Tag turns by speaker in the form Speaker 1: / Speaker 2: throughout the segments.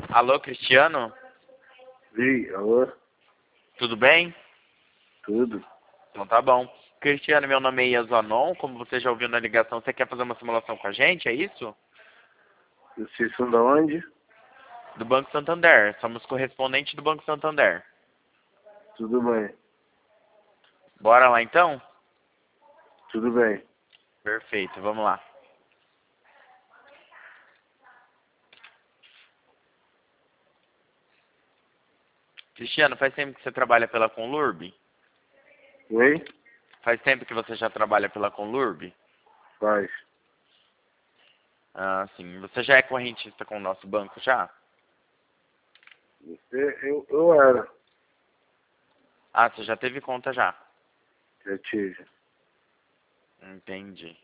Speaker 1: Alô, Cristiano?
Speaker 2: Oi, alô?
Speaker 1: Tudo bem?
Speaker 2: Tudo?
Speaker 1: Então tá bom. Cristiano, meu nome é Iazonon. Como você já ouviu na ligação, você quer fazer uma simulação com a gente, é isso?
Speaker 2: Vocês são da onde?
Speaker 1: Do Banco Santander. Somos correspondente do Banco Santander.
Speaker 2: Tudo bem,
Speaker 1: Bora lá então?
Speaker 2: tudo bem.
Speaker 1: Perfeito, vamos lá. Cristiano, faz tempo que você trabalha pela Conlurb?
Speaker 2: Oi?
Speaker 1: Faz tempo que você já trabalha pela Conlurb?
Speaker 2: Paz.
Speaker 1: Ah, sim. Você já é correntista com o nosso banco já?
Speaker 2: Eu era,
Speaker 1: Ah, você já teve conta já.
Speaker 2: já tive.
Speaker 1: Entendi.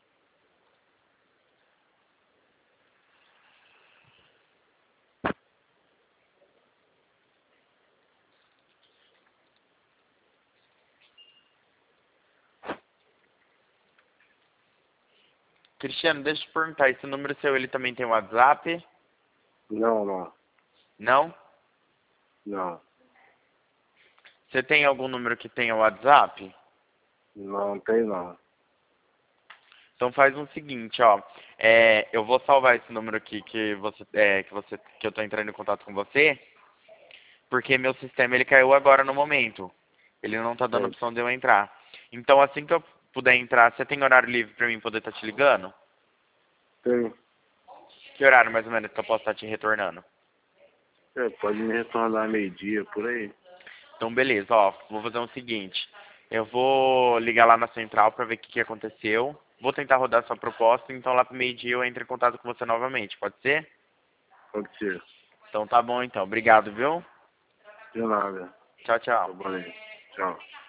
Speaker 1: Cristiano, deixa eu te perguntar, esse número seu, ele também tem WhatsApp?
Speaker 2: Não.
Speaker 1: Não?
Speaker 2: Não,
Speaker 1: Você tem algum número que tenha WhatsApp?
Speaker 2: não tem não.
Speaker 1: Então faz o seguinte, ó. Eu vou salvar esse número aqui que eu tô entrando em contato com você, porque meu sistema ele caiu agora no momento. Ele não tá dando
Speaker 2: Certo.
Speaker 1: opção de eu entrar. Então assim que eu puder entrar, você tem horário livre pra mim poder estar te ligando?
Speaker 2: Tem.
Speaker 1: Que horário mais ou menos que eu posso estar te retornando?
Speaker 2: Pode me retornar meio-dia, por aí.
Speaker 1: Então beleza, ó. Vou fazer o seguinte. Eu vou ligar lá na central pra ver o que aconteceu. Vou tentar rodar sua proposta, então lá pro meio-dia eu entro em contato com você novamente, pode ser?
Speaker 2: Pode ser.
Speaker 1: Então tá bom então. Obrigado, viu?
Speaker 2: De nada.
Speaker 1: Tchau, tchau.
Speaker 2: Tá bom aí. Tchau.